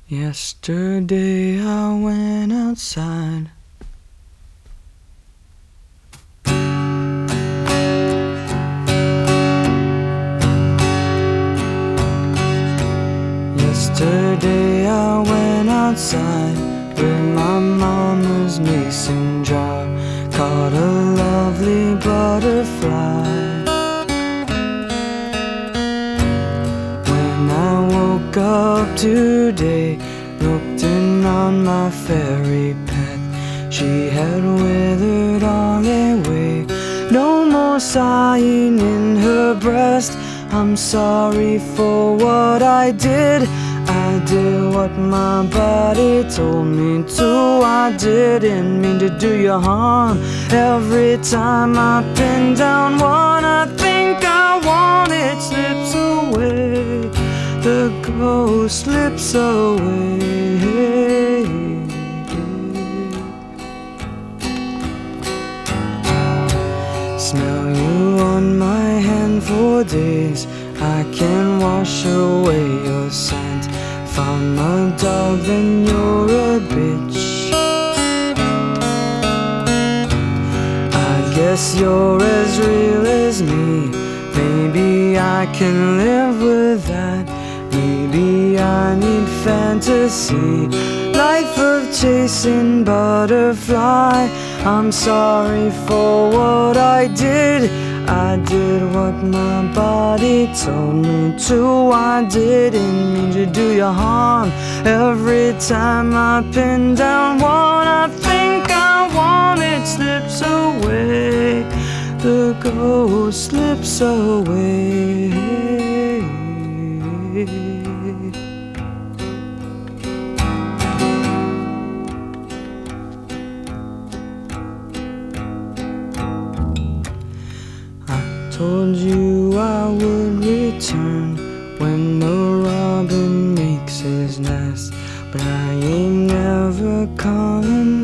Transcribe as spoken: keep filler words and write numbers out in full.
Yesterday I went outside. Yesterday I went outside with my mama's mason jar, caught a lovely butterfly. When I woke up today, looked in on my fairy pet, she had withered all away, no more sighing in her breast. I'm sorry for what I did. I did what my body told me to. I didn't mean to do you harm. Every time I pin down one I think I want, it slips away. The ghost slips away. Smell you on my hand for days, I can wash away your scent. Found my dog, then you're a bitch. I guess you're as real as me. Maybe I can live with that. Maybe I need fantasy, life of chasing butterfly. I'm sorry for what I did. I did what my body told me to. I didn't mean to do you harm. Every time I pin down one I think I want, it slips away. The ghost slips away. Told you I would return when the robin makes his nest, but I ain't never coming